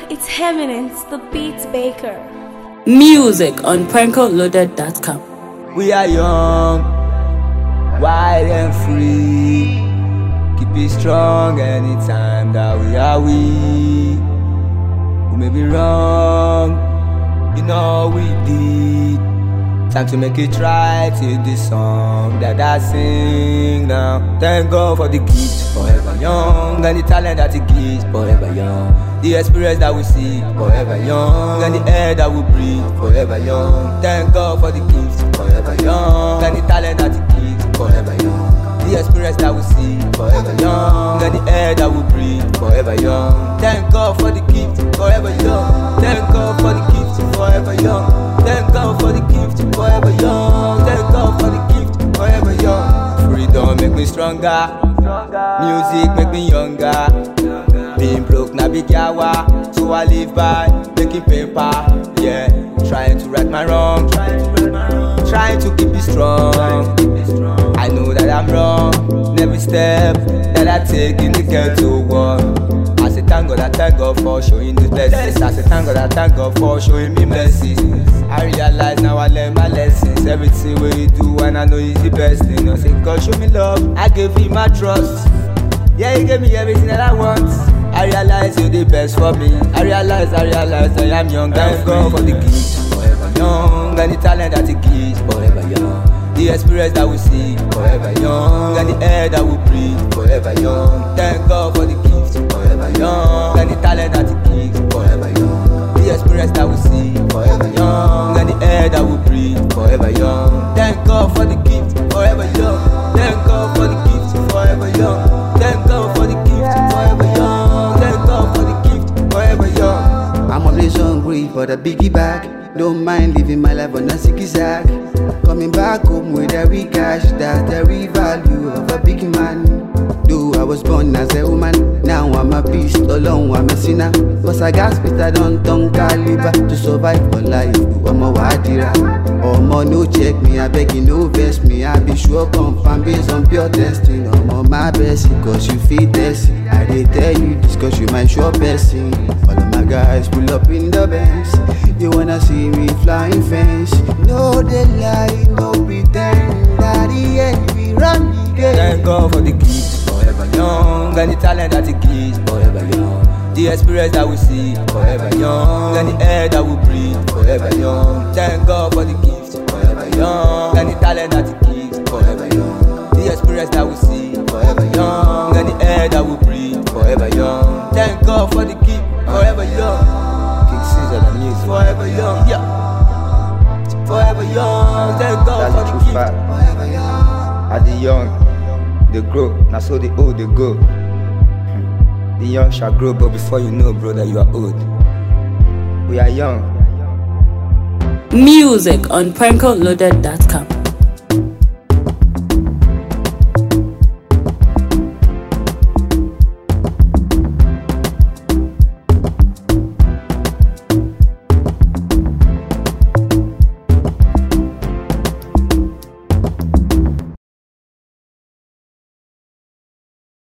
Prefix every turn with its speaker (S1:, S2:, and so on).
S1: It's Eminence, the Beats Baker.
S2: Music on prankoloaded.com.
S3: We are young, wild and free. Keep it strong anytime that we are weak. We may be wrong in all we did. Time to make it right till this song that I sing now. Thank God for the gift, forever young, and the talent that He gives, forever young. The experience that we see, forever young, and the air that we breathe, forever young. Thank God for the gift, forever young, and the talent that He gives, forever young. The experience that we see, forever young, and the air that we breathe, forever young. Thank God for the gift, forever young. Thank God for the gift, forever young. Thank God for the gift, forever young. Thank God for the gift, forever young. Freedom make me stronger, music make me younger. Being broke na big yawa, so I live by making paper. Yeah, trying to right my wrong, trying to keep it strong. I know that I'm wrong in every step that I take in the ghetto one. I say thank God for showing the blessings. I say thank God for showing me mercies. I realize now I learn my lessons. Everything we do and I know it's the best thing. I say God show me love, I gave Him my trust. Yeah, He gave me everything that I want. I realize You're the best for me. I realize I am young. Thank God for the gift, forever young, and the talent that He gives, forever young. The experience that we see, forever young, and the air that we breathe, forever young. Thank God for the gift, forever young, and the talent that He gives, forever young. The experience that we see, forever young, and the air that we breathe, forever young. Thank God for the gift, forever young. Thank God for the gift, forever young. Thank God for the gift, forever young. Thank God for the gift, forever young.
S4: I'm always hungry for the biggie bag. Don't mind living my life on a zigzag. Coming back home with every cash, that's the real value of a big man. Though I was born as a woman, now I'm a beast, alone I'm a sinner. Cause I got spit I don't tongue caliber to survive for life. I'm a wadira. Omo no check me, I beg you no vex me. I be sure confirm based on pure testing. Omo my best, cause you fit this. I did tell you this cause you my sure person. All of my guys pull up in the Benz. You wanna see me flying fence? No they lie, no pretend. That the end we run the game.
S3: Thank God for the gift, forever young, and the talent that He gives, forever young. The experience that we see, forever young, and the air that we breathe, forever young. Thank God for the gift, forever young, and the talent that He gives, forever young. The experience that we see, forever young, and the air that we breathe, forever young. Thank God for the gift, forever young. King Caesar the music, forever young, yeah. Forever young, thank God for the gift, forever young. At the young, they grow, now so the old they go. The young shall grow, but before you know, brother, you are old. We are young.
S2: Music on prankoloaded.com.